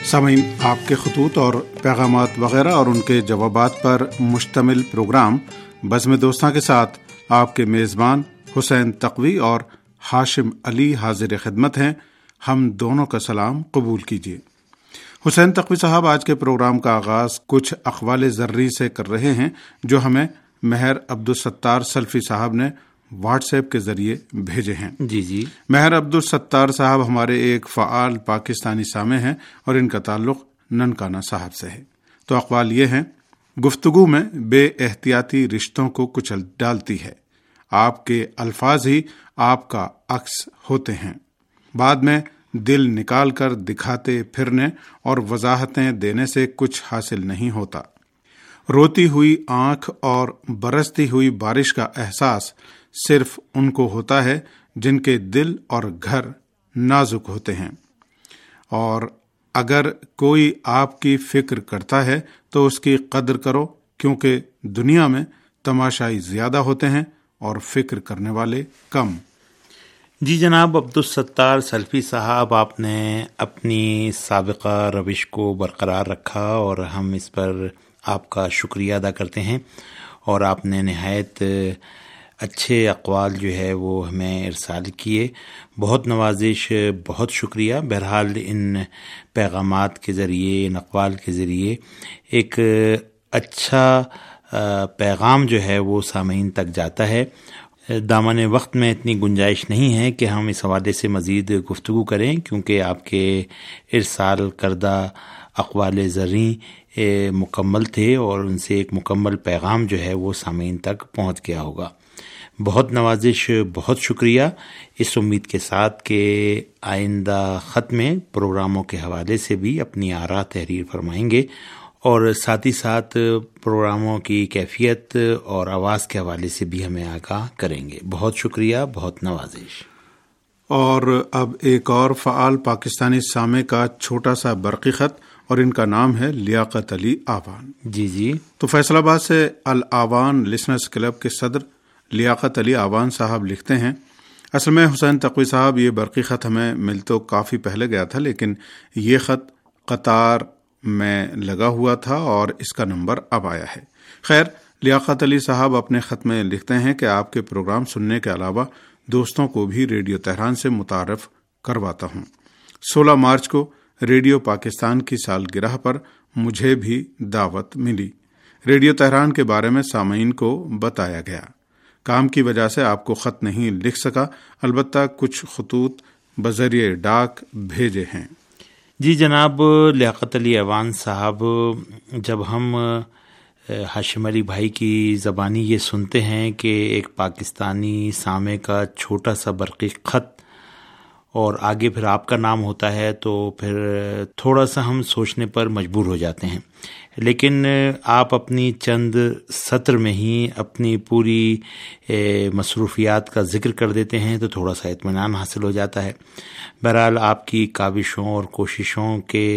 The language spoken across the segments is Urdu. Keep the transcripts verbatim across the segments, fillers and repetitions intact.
سامعین، آپ کے خطوط اور پیغامات وغیرہ اور ان کے جوابات پر مشتمل پروگرام بزم دوستاں کے ساتھ آپ کے میزبان حسین تقوی اور ہاشم علی حاضر خدمت ہیں۔ ہم دونوں کا سلام قبول کیجیے۔ حسین تقوی صاحب، آج کے پروگرام کا آغاز کچھ اقوال زرعی سے کر رہے ہیں جو ہمیں مہر عبدالستار سلفی صاحب نے واٹس ایپ کے ذریعے بھیجے ہیں۔ جی جی مہر عبدالستار صاحب ہمارے ایک فعال پاکستانی سامع ہیں اور ان کا تعلق ننکانہ صاحب سے ہے۔ تو اقوال یہ ہیں: گفتگو میں بے احتیاطی رشتوں کو کچل ڈالتی ہے، آپ کے الفاظ ہی آپ کا عکس ہوتے ہیں، بعد میں دل نکال کر دکھاتے پھرنے اور وضاحتیں دینے سے کچھ حاصل نہیں ہوتا۔ روتی ہوئی آنکھ اور برستی ہوئی بارش کا احساس صرف ان کو ہوتا ہے جن کے دل اور گھر نازک ہوتے ہیں، اور اگر کوئی آپ کی فکر کرتا ہے تو اس کی قدر کرو، کیونکہ دنیا میں تماشائی زیادہ ہوتے ہیں اور فکر کرنے والے کم۔ جی جناب عبدالستار سلفی صاحب، آپ نے اپنی سابقہ روش کو برقرار رکھا اور ہم اس پر آپ کا شکریہ ادا کرتے ہیں، اور آپ نے نہایت اچھے اقوال جو ہے وہ ہمیں ارسال کیے۔ بہت نوازش، بہت شکریہ۔ بہرحال ان پیغامات کے ذریعے، ان اقوال کے ذریعے ایک اچھا پیغام جو ہے وہ سامعین تک جاتا ہے۔ دامن وقت میں اتنی گنجائش نہیں ہے کہ ہم اس حوالے سے مزید گفتگو کریں، کیونکہ آپ کے ارسال کردہ اقوال زرعی مکمل تھے اور ان سے ایک مکمل پیغام جو ہے وہ سامعین تک پہنچ گیا ہوگا۔ بہت نوازش، بہت شکریہ۔ اس امید کے ساتھ کہ آئندہ خط میں پروگراموں کے حوالے سے بھی اپنی آراء تحریر فرمائیں گے، اور ساتھ ہی ساتھ پروگراموں کی کیفیت اور آواز کے حوالے سے بھی ہمیں آگاہ کریں گے۔ بہت شکریہ، بہت نوازش۔ اور اب ایک اور فعال پاکستانی سامع کا چھوٹا سا برقی خط، اور ان کا نام ہے لیاقت علی آوان۔ جی جی تو فیصل آباد سے الآوان لسنرز کلب کے صدر لیاقت علی آوان صاحب لکھتے ہیں: اصل میں حسین تقوی صاحب، یہ برقی خط ہمیں مل تو کافی پہلے گیا تھا، لیکن یہ خط قطار میں لگا ہوا تھا اور اس کا نمبر اب آیا ہے۔ خیر، لیاقت علی صاحب اپنے خط میں لکھتے ہیں کہ آپ کے پروگرام سننے کے علاوہ دوستوں کو بھی ریڈیو تہران سے متعارف کرواتا ہوں۔ سولہ مارچ کو ریڈیو پاکستان کی سالگرہ پر مجھے بھی دعوت ملی۔ ریڈیو تہران کے بارے میں سامعین کو بتایا گیا۔ کام کی وجہ سے آپ کو خط نہیں لکھ سکا، البتہ کچھ خطوط بذریعہ ڈاک بھیجے ہیں۔ جی جناب لیاقت علی آوان صاحب، جب ہم ہاشم علی بھائی کی زبانی یہ سنتے ہیں کہ ایک پاکستانی سامع کا چھوٹا سا برقی خط اور آگے پھر آپ کا نام ہوتا ہے، تو پھر تھوڑا سا ہم سوچنے پر مجبور ہو جاتے ہیں، لیکن آپ اپنی چند سطر میں ہی اپنی پوری مصروفیات کا ذکر کر دیتے ہیں، تو تھوڑا سا اطمینان حاصل ہو جاتا ہے۔ بہرحال آپ کی کاوشوں اور کوششوں کے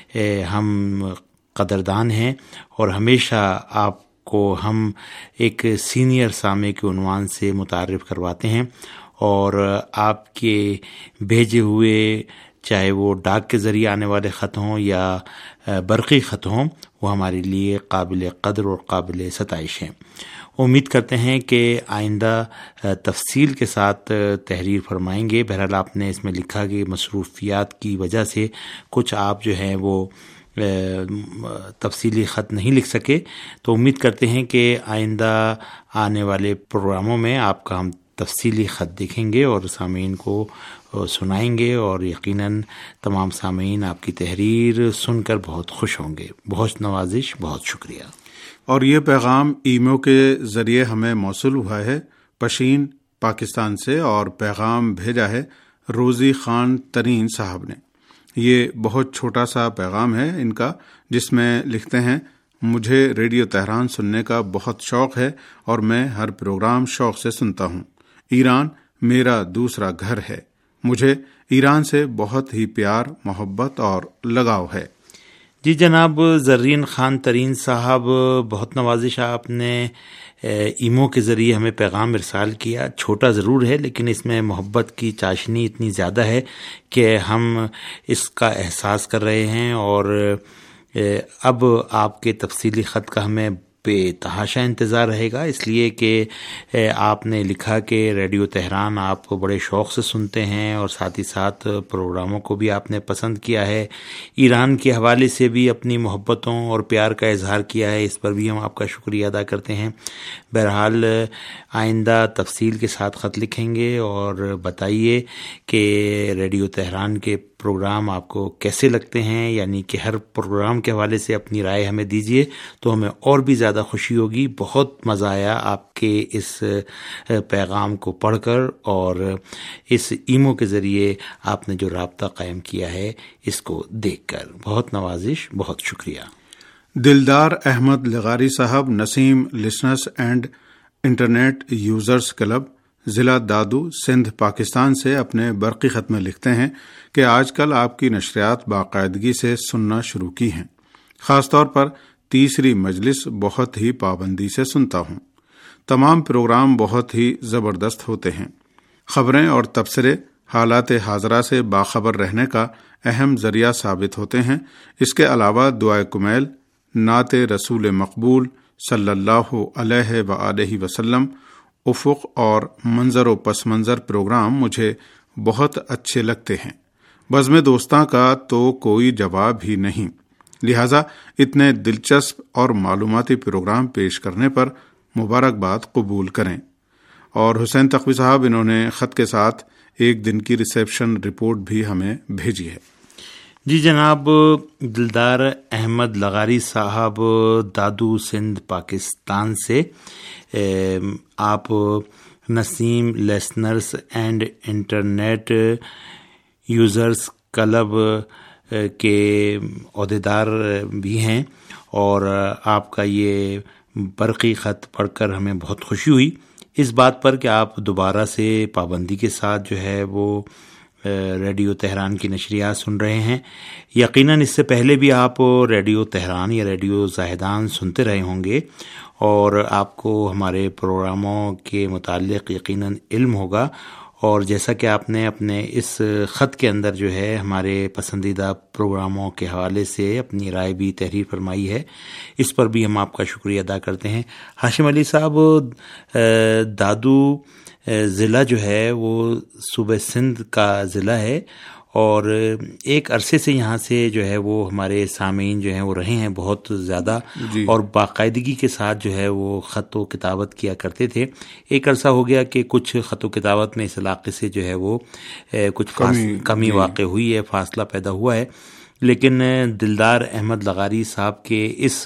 ہم قدردان ہیں، اور ہمیشہ آپ کو ہم ایک سینئر سامع کے عنوان سے متعارف کرواتے ہیں، اور آپ کے بھیجے ہوئے، چاہے وہ ڈاک کے ذریعے آنے والے خط ہوں یا برقی خط ہوں، وہ ہمارے لیے قابل قدر اور قابل ستائش ہیں۔ امید کرتے ہیں کہ آئندہ تفصیل کے ساتھ تحریر فرمائیں گے۔ بہرحال آپ نے اس میں لکھا کہ مصروفیات کی وجہ سے کچھ آپ جو ہیں وہ تفصیلی خط نہیں لکھ سکے، تو امید کرتے ہیں کہ آئندہ آنے والے پروگراموں میں آپ کا ہم تفصیلی خط دیکھیں گے اور سامعین کو سنائیں گے، اور یقیناً تمام سامعین آپ کی تحریر سن کر بہت خوش ہوں گے۔ بہت نوازش، بہت شکریہ۔ اور یہ پیغام ای میل کے ذریعے ہمیں موصول ہوا ہے پشین پاکستان سے، اور پیغام بھیجا ہے روزی خان ترین صاحب نے۔ یہ بہت چھوٹا سا پیغام ہے ان کا، جس میں لکھتے ہیں: مجھے ریڈیو تہران سننے کا بہت شوق ہے اور میں ہر پروگرام شوق سے سنتا ہوں۔ ایران میرا دوسرا گھر ہے۔ مجھے ایران سے بہت ہی پیار، محبت اور لگاؤ ہے۔ جی جناب زرین خان ترین صاحب، بہت نوازش، آپ نے ایمو کے ذریعے ہمیں پیغام ارسال کیا. چھوٹا ضرور ہے لیکن اس میں محبت کی چاشنی اتنی زیادہ ہے کہ ہم اس کا احساس کر رہے ہیں، اور اب آپ کے تفصیلی خط کا ہمیں بے تحاشا انتظار رہے گا، اس لیے کہ آپ نے لکھا کہ ریڈیو تہران آپ کو بڑے شوق سے سنتے ہیں اور ساتھ ہی ساتھ پروگراموں کو بھی آپ نے پسند کیا ہے. ایران کے حوالے سے بھی اپنی محبتوں اور پیار کا اظہار کیا ہے، اس پر بھی ہم آپ کا شکریہ ادا کرتے ہیں. بہرحال آئندہ تفصیل کے ساتھ خط لکھیں گے اور بتائیے کہ ریڈیو تہران کے پروگرام آپ کو کیسے لگتے ہیں، یعنی کہ ہر پروگرام کے حوالے سے اپنی رائے ہمیں دیجیے تو ہمیں اور بھی زیادہ خوشی ہوگی. بہت مزہ آیا آپ کے اس پیغام کو پڑھ کر اور اس ایمو کے ذریعے آپ نے جو رابطہ قائم کیا ہے اس کو دیکھ کر. بہت نوازش، بہت شکریہ. دلدار احمد لغاری صاحب Naseem listeners and internet users club, ضلع دادو، سندھ، پاکستان سے اپنے برقی خط میں لکھتے ہیں کہ آج کل آپ کی نشریات باقاعدگی سے سننا شروع کی ہیں. خاص طور پر تیسری مجلس بہت ہی پابندی سے سنتا ہوں. تمام پروگرام بہت ہی زبردست ہوتے ہیں. خبریں اور تبصرے حالات حاضرہ سے باخبر رہنے کا اہم ذریعہ ثابت ہوتے ہیں. اس کے علاوہ دعائے کمیل، نعت رسول مقبول صلی اللہ علیہ وآلہ وسلم، افق اور منظر و پس منظر پروگرام مجھے بہت اچھے لگتے ہیں. بزم دوستاں کا تو کوئی جواب ہی نہیں، لہذا اتنے دلچسپ اور معلوماتی پروگرام پیش کرنے پر مبارکباد قبول کریں. اور حسین تقوی صاحب انہوں نے خط کے ساتھ ایک دن کی ریسیپشن رپورٹ بھی ہمیں بھیجی ہے. جی جناب، دلدار احمد لغاری صاحب دادو، سندھ، پاکستان سے آپ Naseem listeners and internet users club کے عہدیدار بھی ہیں، اور آپ کا یہ برقی خط پڑھ کر ہمیں بہت خوشی ہوئی اس بات پر کہ آپ دوبارہ سے پابندی کے ساتھ جو ہے وہ ریڈیو تہران کی نشریات سن رہے ہیں. یقیناً اس سے پہلے بھی آپ ریڈیو تہران یا ریڈیو زاہدان سنتے رہے ہوں گے اور آپ کو ہمارے پروگراموں کے متعلق یقیناً علم ہوگا. اور جیسا کہ آپ نے اپنے اس خط کے اندر جو ہے ہمارے پسندیدہ پروگراموں کے حوالے سے اپنی رائے بھی تحریر فرمائی ہے، اس پر بھی ہم آپ کا شکریہ ادا کرتے ہیں. ہاشم علی صاحب، دادو ضلع جو ہے وہ صوبہ سندھ کا ضلع ہے، اور ایک عرصے سے یہاں سے جو ہے وہ ہمارے سامعین جو ہیں وہ رہے ہیں بہت زیادہ جی. اور باقاعدگی کے ساتھ جو ہے وہ خط و کتابت کیا کرتے تھے. ایک عرصہ ہو گیا کہ کچھ خط و کتابت میں اس علاقے سے جو ہے وہ کچھ کمی, کمی جی. واقع ہوئی ہے، فاصلہ پیدا ہوا ہے. لیکن دلدار احمد لغاری صاحب کے اس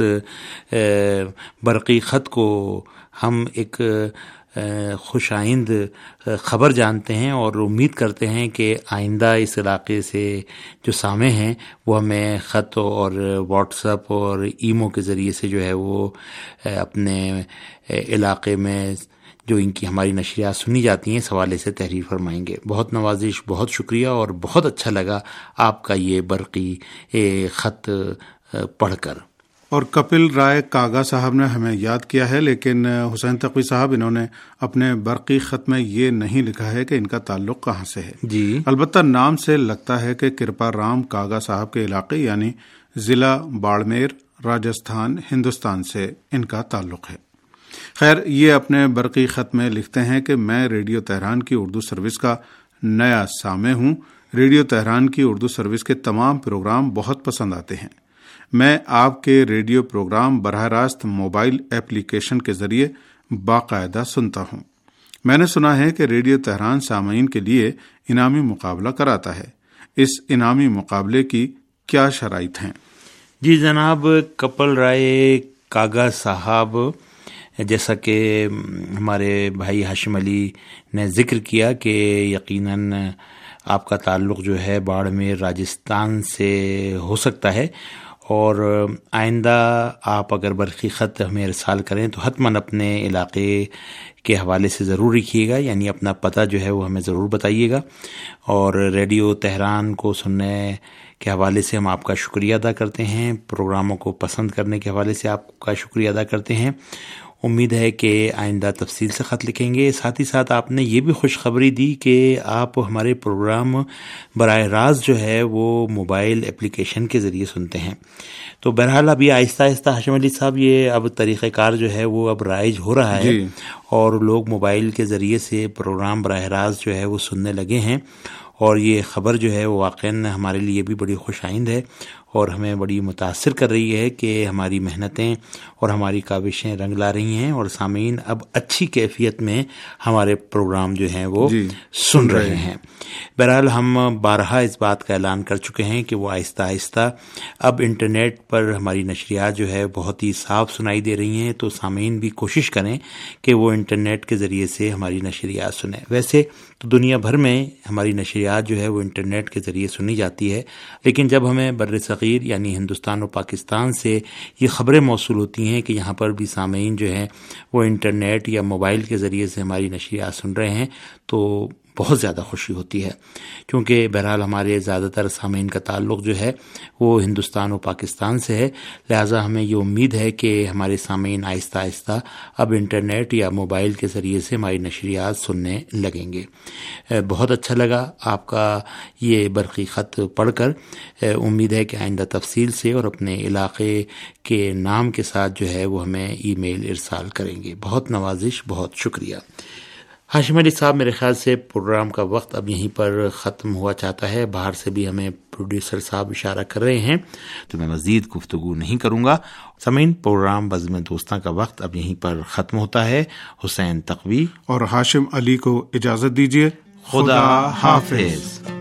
برقی خط کو ہم ایک خوش آئند خبر جانتے ہیں اور امید کرتے ہیں کہ آئندہ اس علاقے سے جو سامع ہیں وہ ہمیں خط اور واٹس ایپ اور ایمو کے ذریعے سے جو ہے وہ اپنے علاقے میں جو ان کی ہماری نشریات سنی جاتی ہیں اس حوالے سے تحریر فرمائیں گے. بہت نوازش، بہت شکریہ، اور بہت اچھا لگا آپ کا یہ برقی خط پڑھ کر. اور کپل رائے کاگا صاحب نے ہمیں یاد کیا ہے، لیکن حسین تقوی صاحب انہوں نے اپنے برقی خط میں یہ نہیں لکھا ہے کہ ان کا تعلق کہاں سے ہے. جی البتہ نام سے لگتا ہے کہ کرپا رام کاگا صاحب کے علاقے یعنی ضلع باڑمیر، راجستھان، ہندوستان سے ان کا تعلق ہے. خیر، یہ اپنے برقی خط میں لکھتے ہیں کہ میں ریڈیو تہران کی اردو سروس کا نیا سامع ہوں. ریڈیو تہران کی اردو سروس کے تمام پروگرام بہت پسند آتے ہیں. میں آپ کے ریڈیو پروگرام براہ راست موبائل ایپلیکیشن کے ذریعے باقاعدہ سنتا ہوں. میں نے سنا ہے کہ ریڈیو تہران سامعین کے لیے انعامی مقابلہ کراتا ہے. اس انعامی مقابلے کی کیا شرائط ہیں؟ جی جناب، کپل رائے کاگا صاحب، جیسا کہ ہمارے بھائی ہاشم علی نے ذکر کیا کہ یقیناً آپ کا تعلق جو ہے باڑمیر، راجستھان سے ہو سکتا ہے، اور آئندہ آپ اگر برقی خط ہمیں ارسال کریں تو حتماً اپنے علاقے کے حوالے سے ضرور لکھیے گا، یعنی اپنا پتہ جو ہے وہ ہمیں ضرور بتائیے گا. اور ریڈیو تہران کو سننے کے حوالے سے ہم آپ کا شکریہ ادا کرتے ہیں، پروگراموں کو پسند کرنے کے حوالے سے آپ کا شکریہ ادا کرتے ہیں. امید ہے کہ آئندہ تفصیل سے خط لکھیں گے. ساتھ ہی ساتھ آپ نے یہ بھی خوشخبری دی کہ آپ ہمارے پروگرام براہ راست جو ہے وہ موبائل اپلیکیشن کے ذریعے سنتے ہیں. تو بہرحال ابھی آہستہ آہستہ ہاشم علی صاحب یہ اب طریقہ کار جو ہے وہ اب رائج ہو رہا ہے جی. اور لوگ موبائل کے ذریعے سے پروگرام براہ راست جو ہے وہ سننے لگے ہیں. اور یہ خبر جو ہے وہ واقعاً ہمارے لیے بھی بڑی خوش آئند ہے اور ہمیں بڑی متاثر کر رہی ہے کہ ہماری محنتیں اور ہماری کاوشیں رنگ لا رہی ہیں اور سامعین اب اچھی کیفیت میں ہمارے پروگرام جو ہیں وہ جی سن رہے ہیں. بہرحال ہم بارہا اس بات کا اعلان کر چکے ہیں کہ وہ آہستہ آہستہ اب انٹرنیٹ پر ہماری نشریات جو ہے بہت ہی صاف سنائی دے رہی ہیں. تو سامعین بھی کوشش کریں کہ وہ انٹرنیٹ کے ذریعے سے ہماری نشریات سنیں. ویسے تو دنیا بھر میں ہماری نشریات جو ہے وہ انٹرنیٹ کے ذریعے سنی جاتی ہے، لیکن جب ہمیں بر صغیر یعنی ہندوستان اور پاکستان سے یہ خبریں موصول ہوتی ہیں کہ یہاں پر بھی سامعین جو ہیں وہ انٹرنیٹ یا موبائل کے ذریعے سے ہماری نشریات سن رہے ہیں تو بہت زیادہ خوشی ہوتی ہے، کیونکہ بہرحال ہمارے زیادہ تر سامعین کا تعلق جو ہے وہ ہندوستان و پاکستان سے ہے. لہٰذا ہمیں یہ امید ہے کہ ہمارے سامعین آہستہ آہستہ اب انٹرنیٹ یا موبائل کے ذریعے سے ہماری نشریات سننے لگیں گے. بہت اچھا لگا آپ کا یہ برقی خط پڑھ کر. امید ہے کہ آئندہ تفصیل سے اور اپنے علاقے کے نام کے ساتھ جو ہے وہ ہمیں ای میل ارسال کریں گے. بہت نوازش، بہت شکریہ. ہاشم علی صاحب، میرے خیال سے پروگرام کا وقت اب یہیں پر ختم ہوا چاہتا ہے. باہر سے بھی ہمیں پروڈیوسر صاحب اشارہ کر رہے ہیں تو میں مزید گفتگو نہیں کروں گا. سامعین، پروگرام بزم دوستاں کا وقت اب یہیں پر ختم ہوتا ہے. حسین تقوی اور ہاشم علی کو اجازت دیجیے. خدا حافظ.